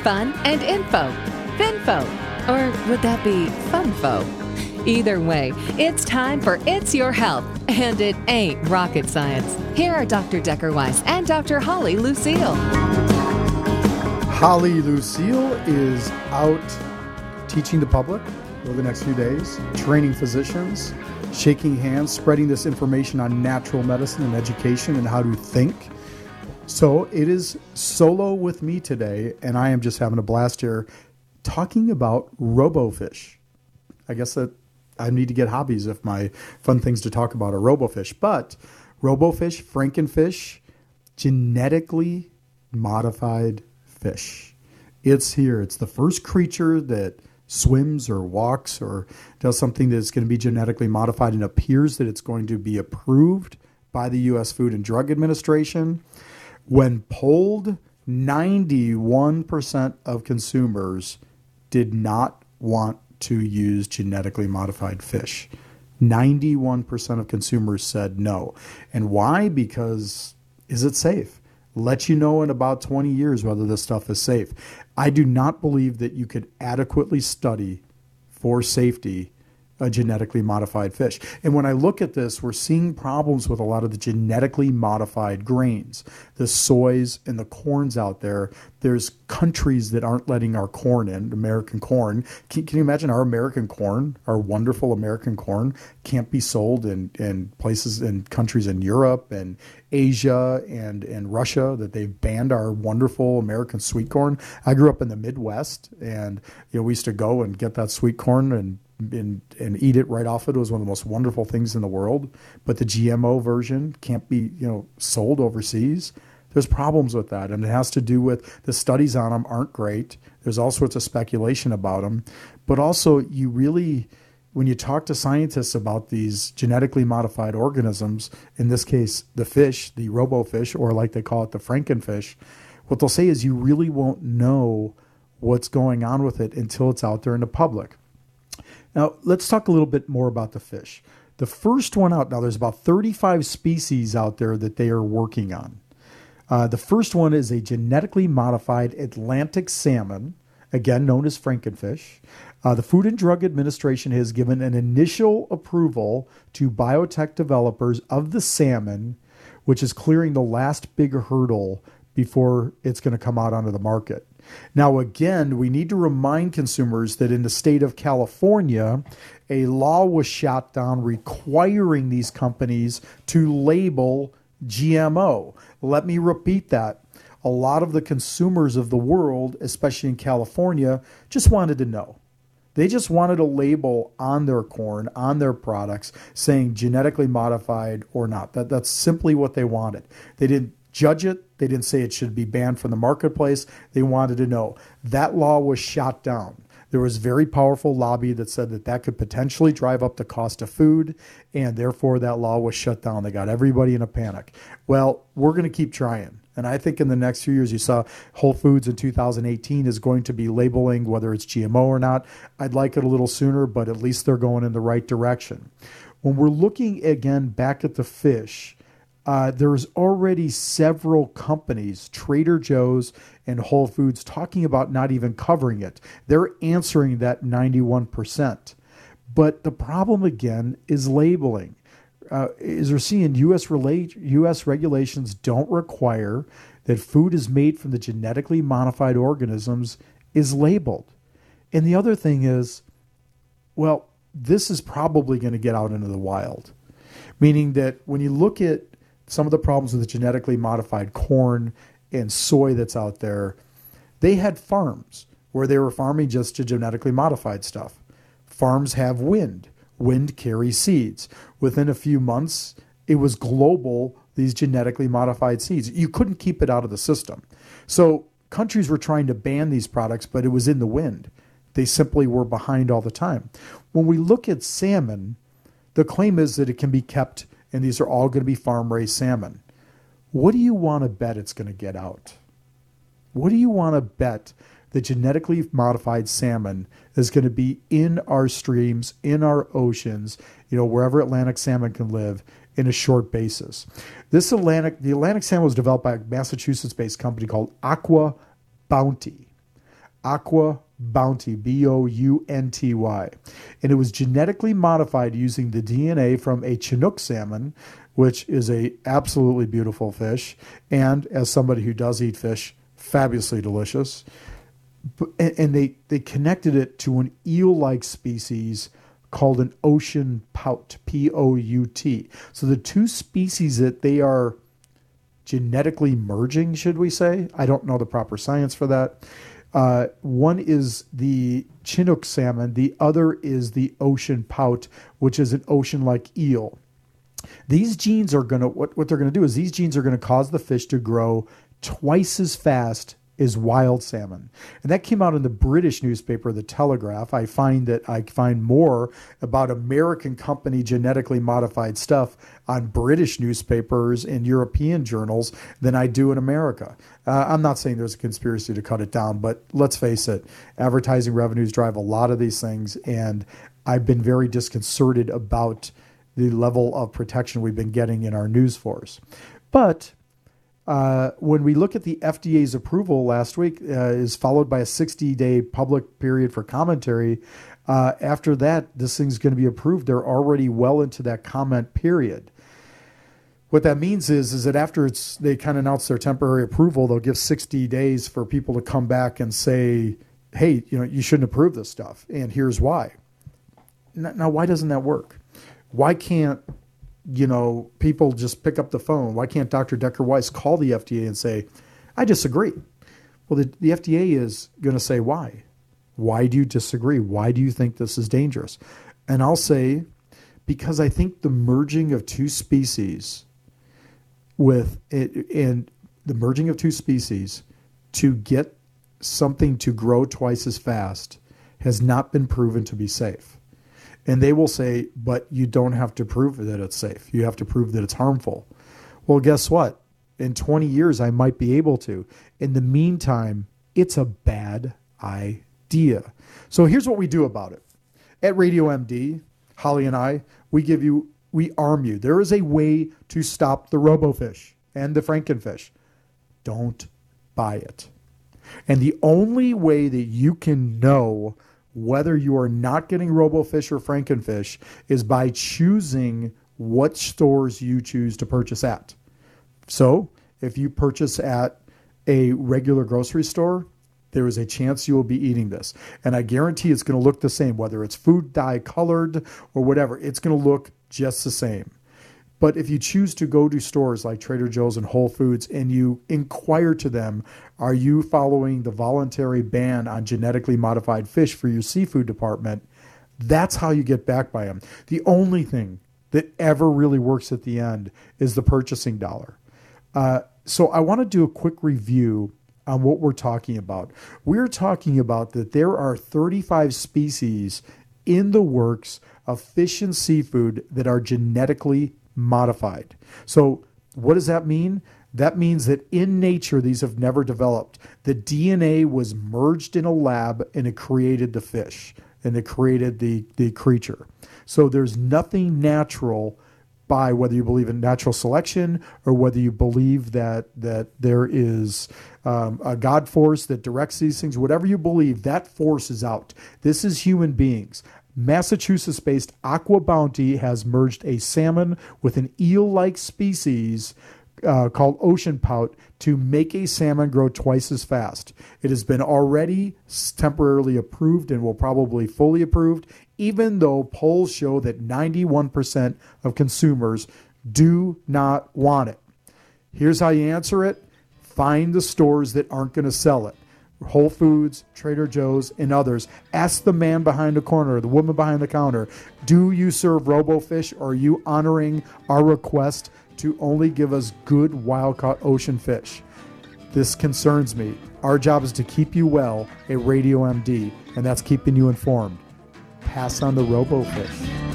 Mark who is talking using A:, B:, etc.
A: fun, and info. Finfo. Or would that be funfo? Either way, it's time for It's Your Health, and it ain't rocket science. Here are Dr. Decker Weiss and Dr. Holly Lucille.
B: Holly Lucille is out teaching the public over the next few days, training physicians, shaking hands, spreading this information on natural medicine and education and how to think. So it is solo with me today, and I am just having a blast here talking about RoboFish. I guess that I need to get hobbies if my fun things to talk about are RoboFish. But RoboFish, Frankenfish, genetically modified fish. It's here. It's the first creature that swims or walks or does something that's going to be genetically modified, and appears that it's going to be approved by the U.S. Food and Drug Administration. When polled, 91% of consumers did not want to use genetically modified fish. 91% of consumers said no. And why? Because is it safe? Let you know in about 20 years whether this stuff is safe. I do not believe that you could adequately study for safety a genetically modified fish. And when I look at this, we're seeing problems with a lot of the genetically modified grains, the soys and the corns out there. There's countries that aren't letting our corn in, American corn. Can you imagine our American corn, our wonderful American corn, can't be sold in places, in countries in Europe and Asia and Russia, that they've banned our wonderful American sweet corn. I grew up in the Midwest, and we used to go and get that sweet corn and eat it right off it. It was one of the most wonderful things in the world. But the GMO version can't be, sold overseas. There's problems with that, and it has to do with the studies on them aren't great. There's all sorts of speculation about them. But also, when you talk to scientists about these genetically modified organisms, in this case, the fish, the RoboFish, or like they call it, the Frankenfish, what they'll say is you really won't know what's going on with it until it's out there in the public. Now, let's talk a little bit more about the fish. The first one out, now there's about 35 species out there that they are working on. The first one is a genetically modified Atlantic salmon, again known as Frankenfish. The Food and Drug Administration has given an initial approval to biotech developers of the salmon, which is clearing the last big hurdle before it's going to come out onto the market. Now, again, we need to remind consumers that in the state of California, a law was shot down requiring these companies to label GMO. Let me repeat that. A lot of the consumers of the world, especially in California, just wanted to know. They just wanted a label on their corn, on their products, saying genetically modified or not. That's simply what they wanted. They didn't judge it. They didn't say it should be banned from the marketplace. They wanted to know. That law was shot down. There was very powerful lobby that said that could potentially drive up the cost of food, and therefore that law was shut down. They got everybody in a panic. Well, we're going to keep trying. And I think in the next few years, you saw Whole Foods in 2018 is going to be labeling whether it's GMO or not. I'd like it a little sooner, but at least they're going in the right direction. When we're looking again back at the fish, there's already several companies, Trader Joe's and Whole Foods, talking about not even covering it. They're answering that 91%. But the problem, again, is labeling. As we're seeing, U.S. regulations don't require that food is made from the genetically modified organisms is labeled. And the other thing is, well, this is probably going to get out into the wild, meaning that when you look at some of the problems with the genetically modified corn and soy that's out there, they had farms where they were farming just to genetically modified stuff. Farms have wind. Wind carries seeds. Within a few months, it was global, these genetically modified seeds. You couldn't keep it out of the system. So countries were trying to ban these products, but it was in the wind. They simply were behind all the time. When we look at salmon, the claim is that it can be kept, and these are all going to be farm-raised salmon. What do you want to bet it's going to get out? What do you want to bet the genetically modified salmon is going to be in our streams, in our oceans, wherever Atlantic salmon can live in a short basis? The Atlantic salmon was developed by a Massachusetts-based company called Aqua Bounty. Aqua Bounty, Bounty. And it was genetically modified using the DNA from a Chinook salmon, which is a absolutely beautiful fish. And as somebody who does eat fish, fabulously delicious. And they connected it to an eel-like species called an ocean pout, P-O-U-T. So the two species that they are genetically merging, should we say? I don't know the proper science for that. One is the Chinook salmon. The other is the ocean pout, which is an ocean-like eel. These genes are going to, what they're going to do is these genes are going to cause the fish to grow twice as fast as wild salmon. And that came out in the British newspaper, The Telegraph. I find more about American company genetically modified stuff on British newspapers and European journals than I do in America. I'm not saying there's a conspiracy to cut it down, but let's face it, advertising revenues drive a lot of these things, and I've been very disconcerted about the level of protection we've been getting in our news force. But when we look at the FDA's approval last week, is followed by a 60-day public period for commentary. After that, this thing's going to be approved. They're already well into that comment period. What that means is that after they kind of announce their temporary approval, they'll give 60 days for people to come back and say, hey, you shouldn't approve this stuff, and here's why. Now, why doesn't that work? Why can't people just pick up the phone? Why can't Dr. Decker Weiss call the FDA and say, I disagree? Well, the FDA is going to say, why? Why do you disagree? Why do you think this is dangerous? And I'll say, because I think the merging of two species to get something to grow twice as fast has not been proven to be safe. And they will say, but you don't have to prove that it's safe. You have to prove that it's harmful. Well, guess what? In 20 years, I might be able to. In the meantime, it's a bad idea. So here's what we do about it. At Radio MD, Holly and I, we arm you. There is a way to stop the RoboFish and the Frankenfish. Don't buy it. And the only way that you can know whether you are not getting RoboFish or Frankenfish is by choosing what stores you choose to purchase at. So if you purchase at a regular grocery store, there is a chance you will be eating this. And I guarantee it's going to look the same, whether it's food dye colored or whatever. It's going to look just the same. But if you choose to go to stores like Trader Joe's and Whole Foods and you inquire to them, are you following the voluntary ban on genetically modified fish for your seafood department? That's how you get back by them. The only thing that ever really works at the end is the purchasing dollar. So I want to do a quick review on what we're talking about. We're talking about that there are 35 species in the works of fish and seafood that are genetically modified. So what does that mean? That means that in nature, these have never developed. The DNA was merged in a lab and it created the fish and it created the creature. So there's nothing natural by whether you believe in natural selection or whether you believe that there is a God force that directs these things. Whatever you believe, that force is out. This is human beings. Massachusetts-based Aqua Bounty has merged a salmon with an eel-like species called ocean pout to make a salmon grow twice as fast. It has been already temporarily approved and will probably fully approved, even though polls show that 91% of consumers do not want it. Here's how you answer it. Find the stores that aren't going to sell it. Whole Foods, Trader Joe's, and others. Ask the man behind the corner, the woman behind the counter, do you serve RoboFish, or are you honoring our request to only give us good wild-caught ocean fish? This concerns me. Our job is to keep you well at Radio MD, and that's keeping you informed. Pass on the RoboFish.